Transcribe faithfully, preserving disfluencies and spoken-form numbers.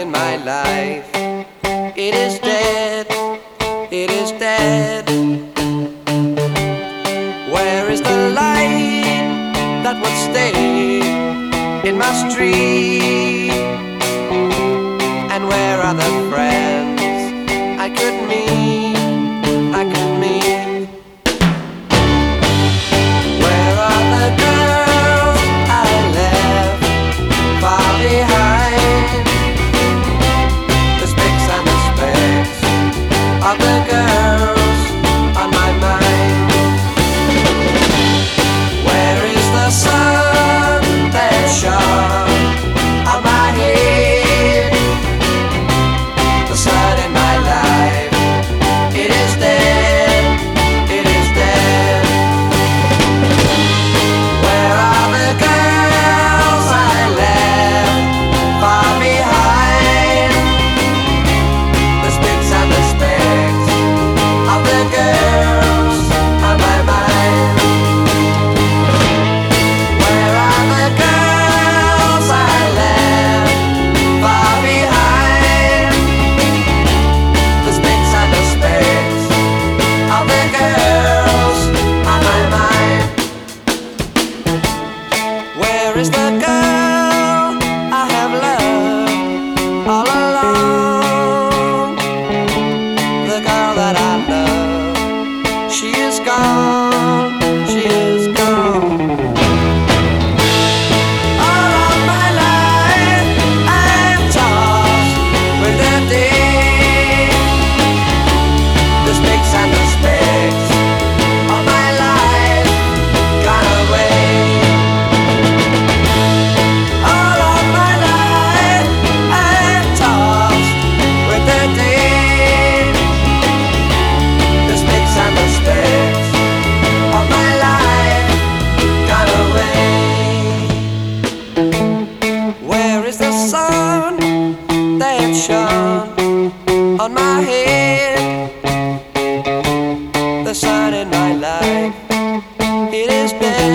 in my life, it is dead, it is dead. Where is the light that would stay in my street? And where are the friends I could meet, I could meet? Where are the girls I left far behind? The spicks and the specks of the girls on my mind. Where is the sun that shone on my head? The sun in my life, it is dead, it is dead. Where are the girls I left far behind? The spicks and the specks of the girls on my mind. Where are the girls I left far behind? The spicks and the specks of the girls on my mind. Where is the girl I have loved all along? The girl that I love, she is gone, she is gone. All of my life I'm tossed with the day. The spicks and the specks of my life gone away. All of my life I'm tossed with the day. The spicks and the specks of my life gone away. Where is the sun that shone on my head? The sun in my life, it is dead.